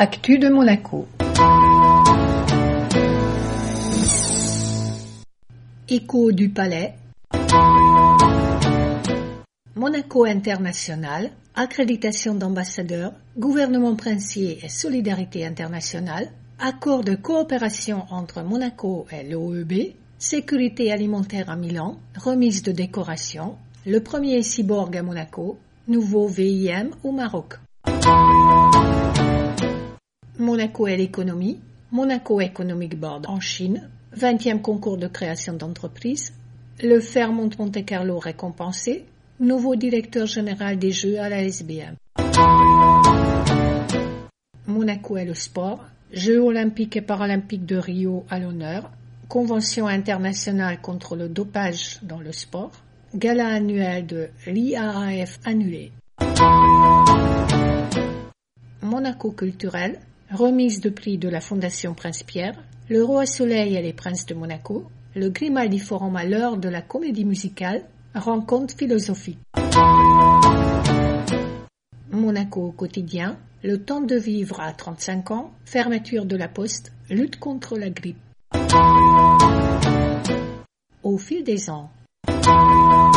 Actu de Monaco. Écho du Palais. Monaco International, accréditation d'ambassadeur, gouvernement princier et solidarité internationale, accord de coopération entre Monaco et l'OEB, sécurité alimentaire à Milan, remise de décoration, le premier cyborg à Monaco, nouveau VIM au Maroc. Monaco et l'économie, Monaco Economic Board en Chine, 20e concours de création d'entreprise, le Fairmont Monte-Carlo récompensé, nouveau directeur général des Jeux à la SBM. Monaco et le sport, Jeux olympiques et paralympiques de Rio à l'honneur, Convention internationale contre le dopage dans le sport, gala annuel de l'IAAF annulé. Monaco culturel, remise de prix de la Fondation Prince-Pierre, le Roi Soleil et les Princes de Monaco, le Grimaldi Forum à l'heure de la comédie musicale, rencontre philosophique. Monaco au quotidien, le temps de vivre à 35 ans, fermeture de la poste, lutte contre la grippe. Au fil des ans.